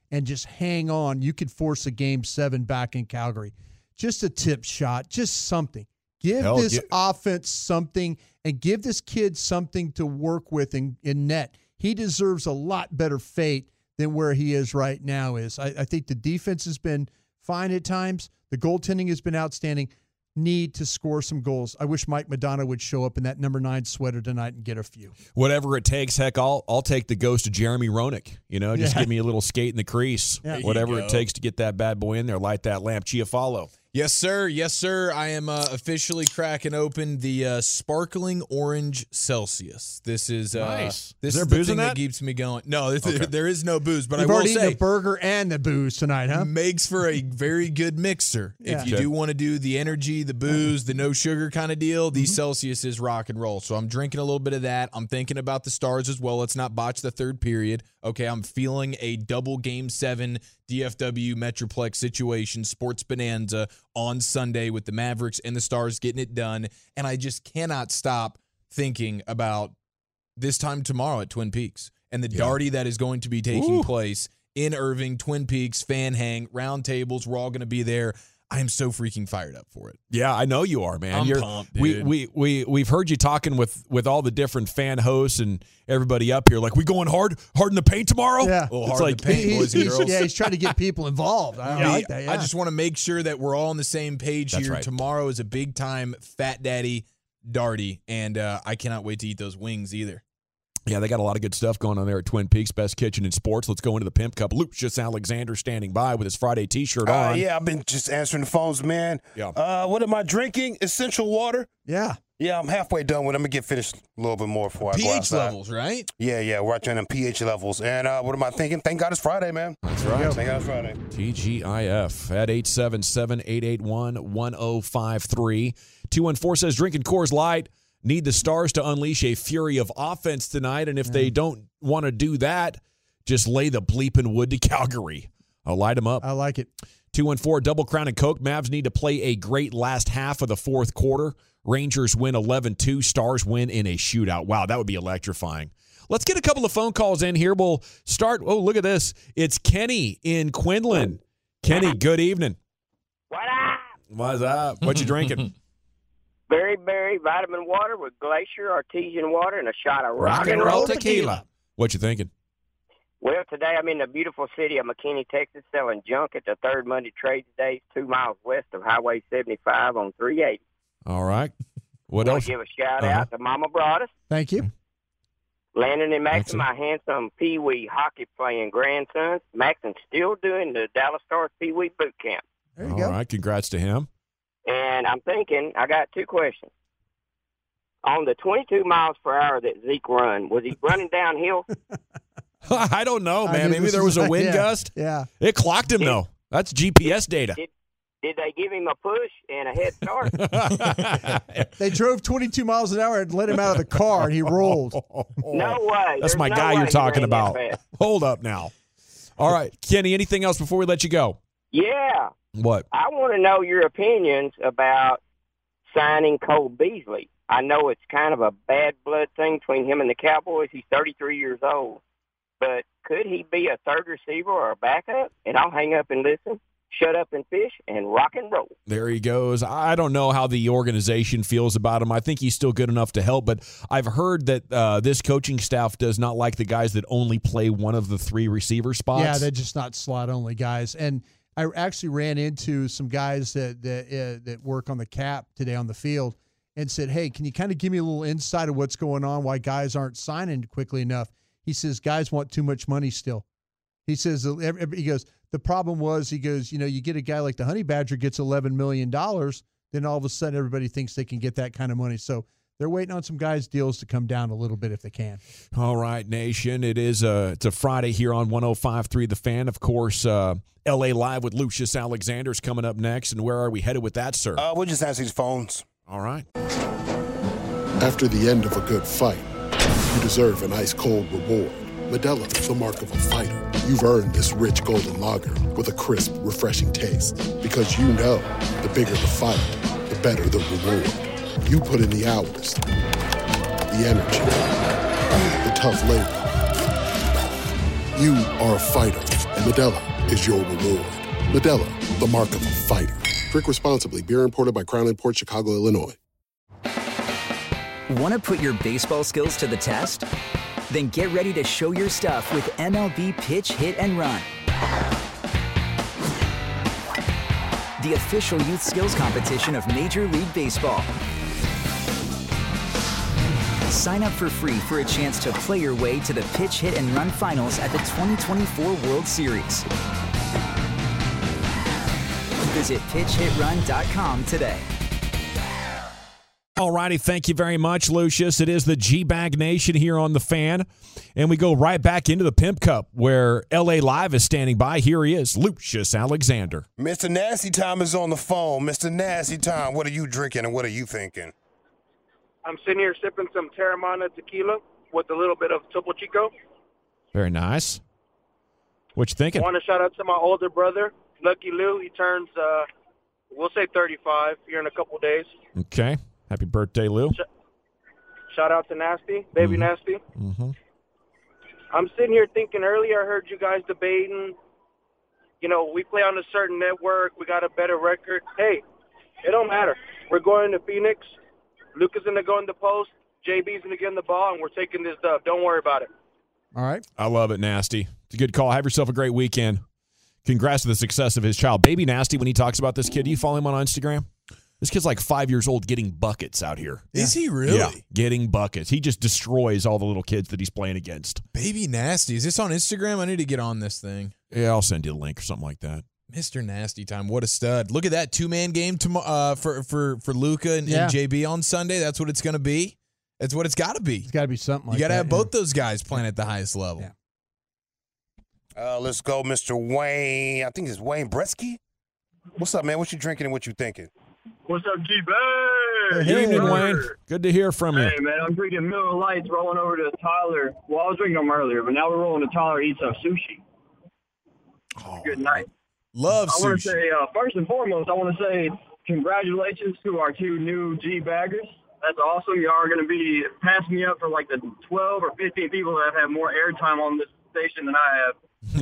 and just hang on, you could force a game seven back in Calgary. Just a tip shot, just something. Give Hell, this yeah. offense something and give this kid something to work with in, in net. He deserves a lot better fate than where he is right now is. I, I think the defense has been fine at times. The goaltending has been outstanding. Need to score some goals. I wish Mike Madonna would show up in that number nine sweater tonight and get a few. Whatever it takes, heck, I'll I'll take the ghost of Jeremy Roenick. You know, just Yeah. give me a little skate in the crease. Yeah. Whatever you it go. takes to get that bad boy in there. Light that lamp. Chiafalo. Yes, sir. Yes, sir. I am uh, officially cracking open the uh, sparkling orange Celsius. This is uh, Nice. This Is there is the booze in thing that? keeps me going. No, there, Okay. there is no booze, but You've I will already eaten say the burger and the booze tonight, huh? makes for a very good mixer. Yeah. If you Okay. do want to do the energy, the booze, the no sugar kind of deal, the Celsius is rock and roll. So I'm drinking a little bit of that. I'm thinking about the Stars as well. Let's not botch the third period. Okay, I'm feeling a double game seven D F W Metroplex situation, sports bonanza on Sunday with the Mavericks and the Stars getting it done. And I just cannot stop thinking about this time tomorrow at Twin Peaks and the Yeah. Darty that is going to be taking Ooh. place in Irving, Twin Peaks, fan hang, round tables. We're all going to be there. I am so freaking fired up for it. Yeah, I know you are, man. I'm You're, pumped, we dude. we we we've heard you talking with with all the different fan hosts and everybody up here. Like, we going hard hard in the paint tomorrow? Yeah. Oh, It's hard in like the paint, He- boys and he's- girls. yeah, he's trying to get people involved. I, I Yeah, like that. Yeah. I just want to make sure that we're all on the same page That's here. right. Tomorrow is a big time Fat Daddy Darty, and uh, I cannot wait to eat those wings either. Yeah, they got a lot of good stuff going on there at Twin Peaks, Best Kitchen and Sports. Let's go into the Pimp Cup. Lucius Alexander standing by with his Friday T-shirt Uh, on. yeah, I've been just answering the phones, man. Yeah. Uh, what am I drinking? Essential water. yeah. Yeah, I'm halfway done with it. I'm going to get finished a little bit more before I go pH outside. levels, right? Yeah, yeah, we're trying them pH levels. And uh, what am I thinking? Thank God it's Friday, man. That's right. Thank God it's Friday. T G I F at eight seven seven, eight eight one, one oh five three. two one four says, drinking Coors Light. Need the Stars to unleash a fury of offense tonight, and if they don't want to do that, just lay the bleeping wood to Calgary. I'll light them up. I like it. two one four, double crown and Coke. Mavs need to play a great last half of the fourth quarter. Rangers win eleven two. Stars win in a shootout. Wow, that would be electrifying. Let's get a couple of phone calls in here. We'll start. Oh, look at this. It's Kenny in Quinlan. Kenny, good evening. What up? What's up? What you drinking? Berry Berry vitamin water with Glacier artesian water and a shot of Rock and roll tequila. What you thinking? Well, today I'm in the beautiful city of McKinney, Texas, selling junk at the third Monday Trades Days, two miles west of Highway seventy-five on three eighty. All right. What I want else? to give a shout Uh-huh. out to Mama Broadus, Thank you. Landon and Max, Excellent. my handsome Pee Wee hockey playing grandsons. Maxon's still doing the Dallas Stars Pee Wee boot camp. There you All go. right. Congrats to him. And I'm thinking, I got two questions. On the twenty-two miles per hour that Zeke run, was he running downhill? I don't know, I man. knew Maybe this there was a was- wind yeah, gust. Yeah. It clocked him, though. That's G P S data. Did, did they give him a push and a head start? They drove twenty-two miles an hour and let him out of the car, and he rolled. No way. That's There's my no guy way you're he talking ran that about. fast. Hold up now. All right, Kenny, anything else before we let you go? Yeah. What? I want to know your opinions about signing Cole Beasley. I know it's kind of a bad blood thing between him and the Cowboys. He's thirty-three years old. But could he be a third receiver or a backup? And I'll hang up and listen, shut up and fish, and rock and roll. There he goes. I don't know how the organization feels about him. I think he's still good enough to help, but I've heard that uh, this coaching staff does not like the guys that only play one of the three receiver spots. Yeah, they're just not slot only guys. And I actually ran into some guys that that uh, that work on the cap today on the field and said, "Hey, can you kind of give me a little insight of what's going on? Why guys aren't signing quickly enough?" He says, "Guys want too much money still." He says, "He goes. The problem was, he goes, you know, you get a guy like the Honey Badger gets eleven million dollars, then all of a sudden everybody thinks they can get that kind of money. So they're waiting on some guys' deals to come down a little bit if they can." All right, Nation. It is a, it's a Friday here on one oh five point three The Fan. Of course, uh, L A Live with Lucius Alexander's coming up next. And where are we headed with that, sir? Uh, we'll just answer these phones. All right. After the end of a good fight, you deserve an ice-cold reward. Modelo is the mark of a fighter. You've earned this rich golden lager with a crisp, refreshing taste. Because you know, the bigger the fight, the better the reward. You put in the hours, the energy, the tough labor. You are a fighter, and Modelo is your reward. Modelo, the mark of a fighter. Drink responsibly. Beer imported by Crown Imports, Chicago, Illinois. Want to put your baseball skills to the test? Then get ready to show your stuff with M L B Pitch, Hit, and Run. The official youth skills competition of Major League Baseball. Sign up for free for a chance to play your way to the Pitch, Hit, and Run finals at the twenty twenty-four World Series. Visit pitch hit run dot com today. All righty, thank you very much, Lucius. It is the G-Bag Nation here on The Fan, and we go right back into the Pimp Cup where L A Live is standing by. Here he is, Lucius Alexander. Mister Nasty Time is on the phone. Mister Nasty Time, what are you drinking and what are you thinking? I'm sitting here sipping some Terramana tequila with a little bit of Topo Chico. Very nice. What you thinking? I want to shout out to my older brother, Lucky Lou. He turns, uh, we'll say thirty-five here in a couple days. Okay. Happy birthday, Lou. Sh- shout out to Nasty, Baby mm-hmm. Nasty. Mm-hmm. I'm sitting here thinking earlier I heard you guys debating, you know, we play on a certain network, we got a better record. Hey, it don't matter. We're going to Phoenix. Luke is going to go in the post. J B's going to get in the ball, and we're taking this dub. Don't worry about it. All right. I love it, Nasty. It's a good call. Have yourself a great weekend. Congrats to the success of his child. Baby Nasty, when he talks about this kid, do you follow him on Instagram? This kid's like five years old getting buckets out here. Is he really? Yeah, getting buckets. He just destroys all the little kids that he's playing against. Baby Nasty. Is this on Instagram? I need to get on this thing. Yeah, I'll send you a link or something like that. Mister Nasty Time. What a stud. Look at that two-man game tomorrow uh, for, for, for Luka and, Yeah. and J B on Sunday. That's what it's going to be. That's what it's got to be. It's got to be something like you that. got to have yeah. both those guys playing at the highest level. Yeah. Uh, let's go, Mister Wayne. I think it's Wayne Bresky. What's up, man? What you drinking and what you thinking? What's up, G-Bag? Good evening, Wayne. Good to hear from you. Hey, man, I'm drinking Miller Lights, rolling over to Tyler. Well, I was drinking them earlier, but now we're rolling to Tyler to eat some sushi. Oh, Good night. Love I want sushi. to say, uh, first and foremost, I want to say congratulations to our two new G-Baggers. That's awesome. Y'all are going to be passing me up for like the twelve or fifteen people that have had more airtime on this station than I have.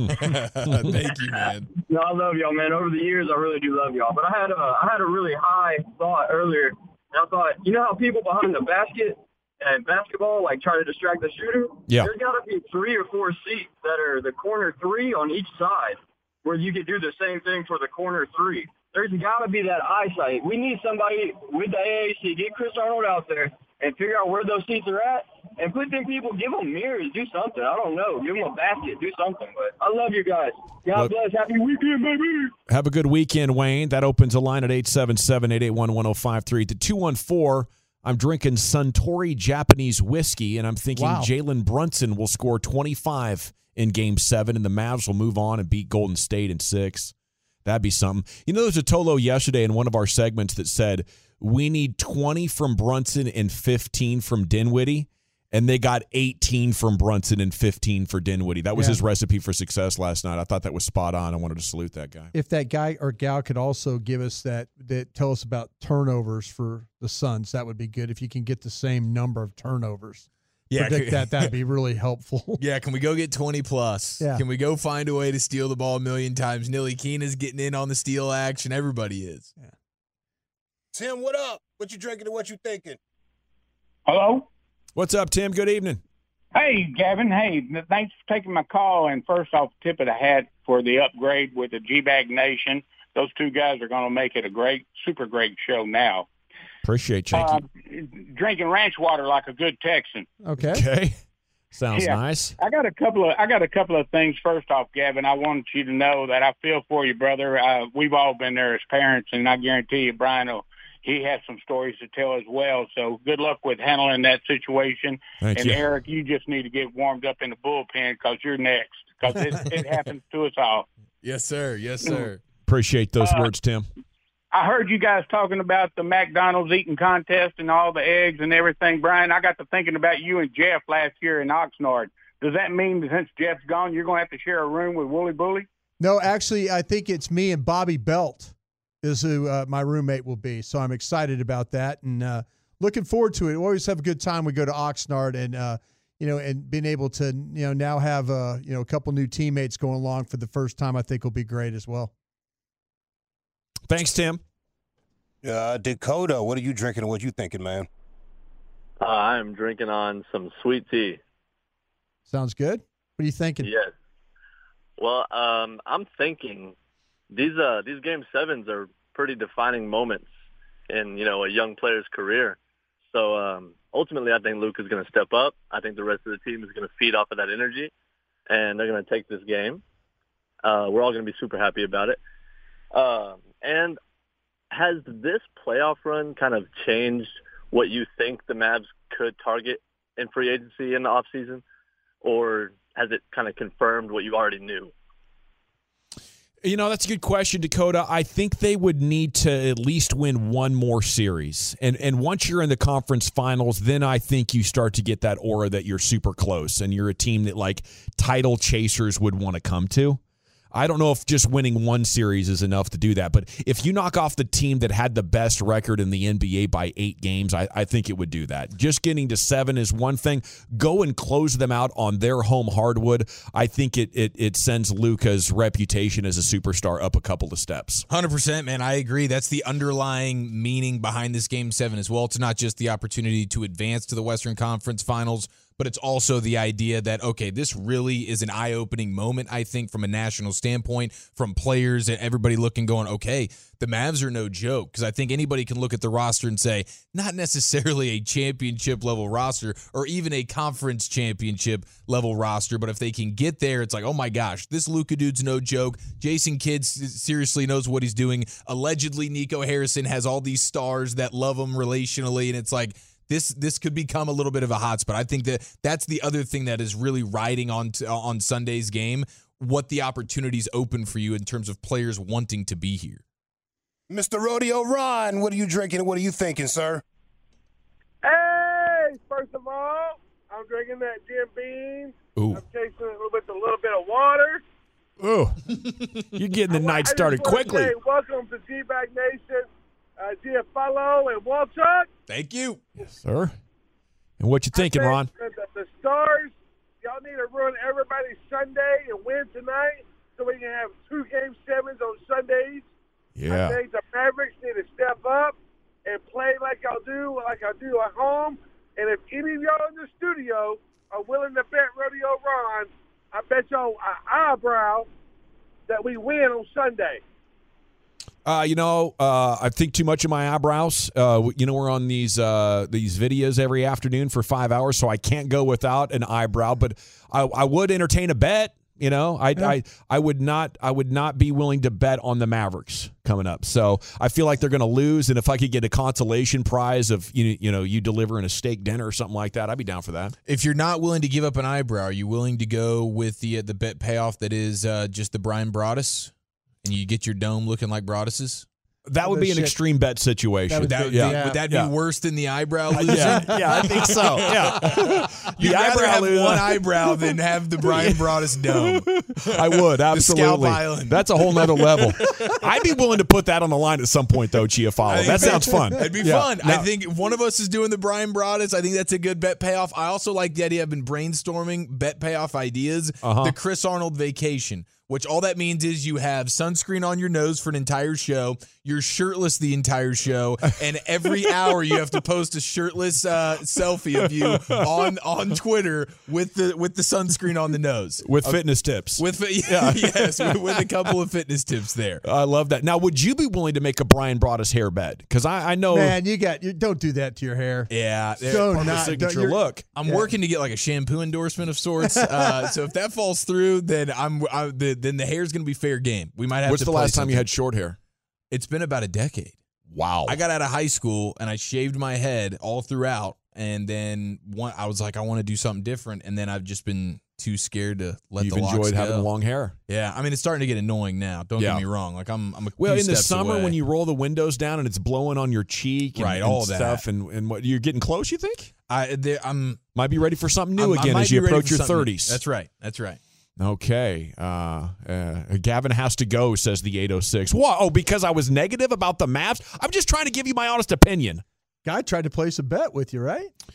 Thank you, man. No, I love y'all, man. Over the years, I really do love y'all. But I had a, I had a really high thought earlier. And I thought, you know how people behind the basket and basketball like try to distract the shooter? Yeah. There's got to be three or four seats that are the corner three on each side where you could do the same thing for the corner three. There's got to be that eyesight. We need somebody with the A A C, get Chris Arnold out there and figure out where those seats are at and put them people, give them mirrors, do something. I don't know. Give them a basket, do something. But I love you guys. God Look, bless. Happy weekend, baby. Have a good weekend, Wayne. That opens a line at eight seven seven, eight eight one, one oh five three. To two one four, I'm drinking Suntory Japanese whiskey, and I'm thinking Wow. Jalen Brunson will score twenty-five in Game seven, and the Mavs will move on and beat Golden State in six. That'd be something. You know, there's a Tolo yesterday in one of our segments that said, we need twenty from Brunson and fifteen from Dinwiddie, and they got eighteen from Brunson and fifteen for Dinwiddie. That was Yeah. his recipe for success last night. I thought that was spot on. I wanted to salute that guy. If that guy or gal could also give us that, that tell us about turnovers for the Suns, that would be good. If you can get the same number of turnovers, Yeah, predict could- that, that'd be really helpful. Yeah, can we go get twenty plus? Yeah. Can we go find a way to steal the ball a million times? Nilly Keene is getting in on the steal action. Everybody is. Yeah. Tim, what up? What you drinking and what you thinking? Hello? What's up, Tim? Good evening. Hey, Gavin. Hey, thanks for taking my call. And first off, tip of the hat for the upgrade with the G-Bag Nation. Those two guys are going to make it a great, super great show now. Appreciate you. Uh, drinking ranch water like a good Texan. Okay. Okay. Sounds Yeah. nice. I got a couple of I got a couple of things. First off, Gavin, I want you to know that I feel for you, brother. Uh, we've all been there as parents, and I guarantee you, Brian, will, he has some stories to tell as well. So good luck with handling that situation. Thank and you. Eric, you just need to get warmed up in the bullpen because you're next. Because it, it happens to us all. Yes, sir. Yes, sir. Appreciate those Uh, words, Tim. I heard you guys talking about the McDonald's eating contest and all the eggs and everything. Brian, I got to thinking about you and Jeff last year in Oxnard. Does that mean that since Jeff's gone, you're going to have to share a room with Wooly Bully? No, actually, I think it's me and Bobby Belt is who uh, my roommate will be. So I'm excited about that and uh, looking forward to it. We always have a good time. We go to Oxnard, and uh, you know, and being able to, you know, now have a, you know, a couple new teammates going along for the first time, I think will be great as well. Thanks, Tim. Uh, Dakota, what are you drinking and what you thinking, man? Uh, I'm drinking on some sweet tea. Sounds good. What are you thinking? Yes. Well, um, I'm thinking these uh, these game sevens are pretty defining moments in, you know, a young player's career. So um, ultimately, I think Luke is going to step up. I think the rest of the team is going to feed off of that energy, and they're going to take this game. Uh, we're all going to be super happy about it. Uh, and has this playoff run kind of changed what you think the Mavs could target in free agency in the offseason, or has it kind of confirmed what you already knew? You know, that's a good question, Dakota. I think they would need to at least win one more series. And and once you're in the conference finals, then I think you start to get that aura that you're super close and you're a team that, like, title chasers would want to come to. I don't know if just winning one series is enough to do that, but if you knock off the team that had the best record in the N B A by eight games, I, I think it would do that. Just getting to seven is one thing. Go and close them out on their home hardwood. I think it it, it sends Luka's reputation as a superstar up a couple of steps. one hundred percent, man. I agree. That's the underlying meaning behind this Game seven as well. It's not just the opportunity to advance to the Western Conference Finals, but it's also the idea that, okay, this really is an eye-opening moment, I think, from a national standpoint, from players and everybody looking, going, okay, the Mavs are no joke. Because I think anybody can look at the roster and say, not necessarily a championship-level roster or even a conference championship-level roster, but if they can get there, it's like, oh my gosh, this Luka dude's no joke. Jason Kidd seriously knows what he's doing. Allegedly, Nico Harrison has all these stars that love him relationally, and it's like, This this could become a little bit of a hot spot. I think that that's the other thing that is really riding on to, on Sunday's game, what the opportunities open for you in terms of players wanting to be here. Mister Rodeo Ron, what are you drinking and what are you thinking, sir? Hey, first of all, I'm drinking that Jim Beam. Ooh. I'm tasting it with a little bit of water. Oh, you're getting the night started quickly. Say, welcome to G-Bag Nation, uh, Giafalo and Walchuk. Thank you. Yes, sir. And what you thinking, Ron? The, the Stars, y'all need to ruin everybody's Sunday and win tonight so we can have two game sevens on Sundays. Yeah. I think the Mavericks need to step up and play like y'all do, like I do at home. And if any of y'all in the studio are willing to bet Rodeo Ron, I bet y'all an eyebrow that we win on Sunday. Uh, you know, uh, I think too much of my eyebrows. Uh, you know, we're on these uh, these videos every afternoon for five hours, so I can't go without an eyebrow. But I, I would entertain a bet. You know, I, yeah. I I would not I would not be willing to bet on the Mavericks coming up. So I feel like they're going to lose, and if I could get a consolation prize of you you know you delivering a steak dinner or something like that, I'd be down for that. If you're not willing to give up an eyebrow, are you willing to go with the uh, the bet payoff that is uh, just the Brian Broaddus, and you get your dome looking like Broaddus's? That would be an extreme bet situation. Would that, yeah. yeah. would that be yeah. worse than the eyebrow losing? yeah, yeah, I think so. Yeah, You'd the rather eyebrow have loser. one eyebrow than have the Brian Broaddus dome. I would absolutely. The Scalp Island. That's a whole nother level. I'd be willing to put that on the line at some point, though. Giafalo. That sounds fun. It'd be yeah. fun. Now, I think one of us is doing the Brian Broaddus. I think that's a good bet payoff. I also like the idea. I've been brainstorming bet payoff ideas. Uh-huh. The Chris Arnold vacation. Which all that means is you have sunscreen on your nose for an entire show. You're shirtless the entire show, and every hour you have to post a shirtless uh, selfie of you on on Twitter with the with the sunscreen on the nose with uh, fitness tips. With yeah, yes, with, with a couple of fitness tips there. I love that. Now, would you be willing to make a Brian Broaddus hair bet? Because I, I know, man, you got you don't do that to your hair. Yeah, so part not of the signature look. I'm yeah. working to get like a shampoo endorsement of sorts. Uh, so if that falls through, then I'm I, the, then the hair's going to be fair game. We might have. What's to the play last time something. you had short hair? It's been about a decade. Wow. I got out of high school and I shaved my head all throughout, and then one, I was like, I want to do something different, and then I've just been too scared to let You've the locks enjoyed go. having long hair. Yeah, I mean it's starting to get annoying now. Don't Yeah. get me wrong. Like I'm, I'm a Well, few in the steps summer away. when you roll the windows down and it's blowing on your cheek, and, Right, and all that. stuff, and and what you're getting close, you think? I, there, I'm Might be ready for something new I'm- I again might as you be ready approach for your something new. thirties. That's right. That's right. Okay. Uh, uh, Gavin has to go, says the eight oh six. What? Oh, because I was negative about the Mavs? I'm just trying to give you my honest opinion. Guy tried to place a bet with you, right?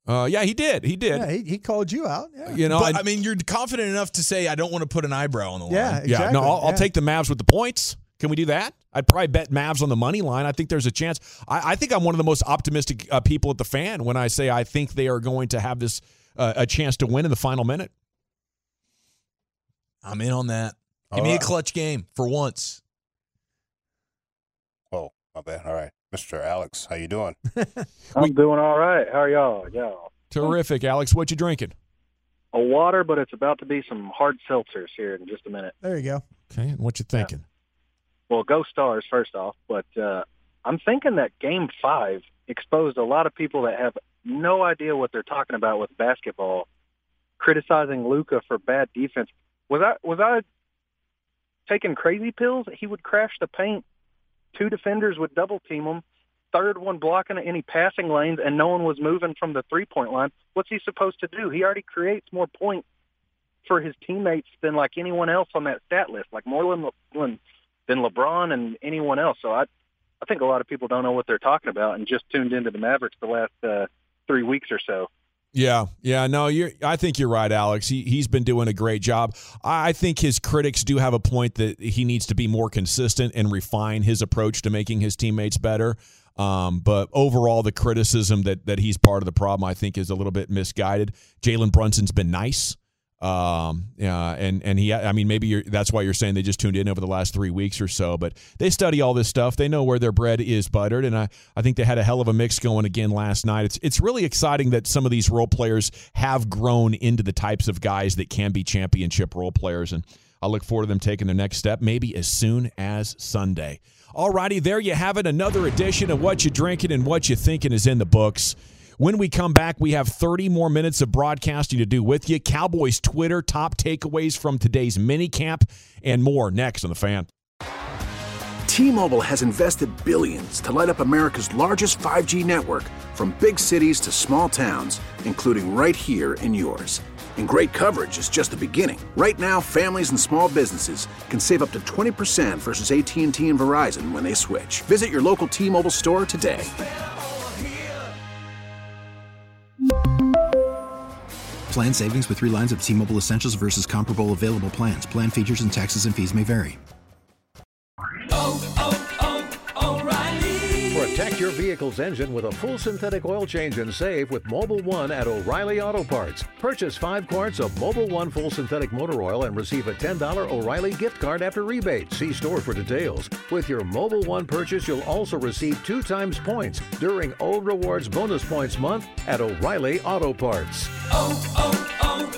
Uh, yeah, he did. He did. Yeah, he, he called you out. Yeah. You know, But, I, I mean, you're confident enough to say, I don't want to put an eyebrow on the line. Yeah, exactly. yeah. No, I'll, I'll Yeah. take the Mavs with the points. Can we do that? I'd probably bet Mavs on the money line. I think there's a chance. I, I think I'm one of the most optimistic uh, people at the Fan when I say I think they are going to have this uh, a chance to win in the final minute. I'm in on that. Give All me right. a clutch game for once. Oh, my bad. All right. Mister Alex, how you doing? I'm doing all right. How are y'all? Y'all. Terrific, Alex. What you drinking? A water, but it's about to be some hard seltzers here in just a minute. There you go. Okay, and what you thinking? Well, go Stars first off, but uh, I'm thinking that Game Five exposed a lot of people that have no idea what they're talking about with basketball, criticizing Luka for bad defense. Was I was I taking crazy pills? He would crash the paint. Two defenders would double team him. Third one blocking any passing lanes, and no one was moving from the three-point line. What's he supposed to do? He already creates more points for his teammates than like anyone else on that stat list, like more than, than, than LeBron and anyone else. So I, I think a lot of people don't know what they're talking about and just tuned into the Mavericks the last uh, three weeks or so. Yeah, yeah, no, you're. I think you're right, Alex. He he's been doing a great job. I think his critics do have a point that he needs to be more consistent and refine his approach to making his teammates better. Um, but overall, the criticism that that he's part of the problem, I think, is a little bit misguided. Jalen Brunson's been nice. Um, yeah, and and he, I mean, maybe you're, that's why you're saying they just tuned in over the last three weeks or so. But they study all this stuff. They know where their bread is buttered, and I, I think they had a hell of a mix going again last night. It's it's really exciting that some of these role players have grown into the types of guys that can be championship role players, and I look forward to them taking their next step, maybe as soon as Sunday. All righty, there you have it. Another edition of What You Drinking and What You Thinking is in the books. When we come back, we have thirty more minutes of broadcasting to do with you. Cowboys Twitter, top takeaways from today's minicamp, and more next on The Fan. T-Mobile has invested billions to light up America's largest five G network, from big cities to small towns, including right here in yours. And great coverage is just the beginning. Right now, families and small businesses can save up to twenty percent versus A T and T and Verizon when they switch. Visit your local T-Mobile store today. Plan savings with three lines of T-Mobile Essentials versus comparable available plans. Plan features and taxes and fees may vary. Protect your vehicle's engine with a full synthetic oil change and save with Mobil one at O'Reilly Auto Parts. Purchase five quarts of Mobil one full synthetic motor oil and receive a ten dollars O'Reilly gift card after rebate. See store for details. With your Mobil one purchase, you'll also receive two times points during O Rewards Bonus Points Month at O'Reilly Auto Parts. Oh,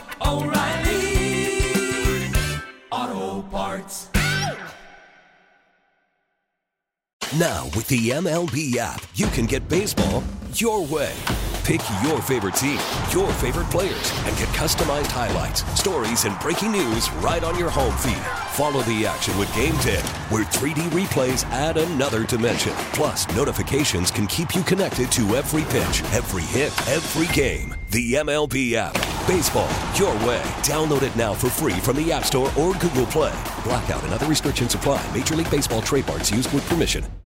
oh, oh, O'Reilly Auto Parts. Now, with the M L B app, you can get baseball your way. Pick your favorite team, your favorite players, and get customized highlights, stories, and breaking news right on your home feed. Follow the action with Game Day, where three D replays add another dimension. Plus, notifications can keep you connected to every pitch, every hit, every game. The M L B app. Baseball your way. Download it now for free from the App Store or Google Play. Blackout and other restrictions apply. Major League Baseball trademarks used with permission.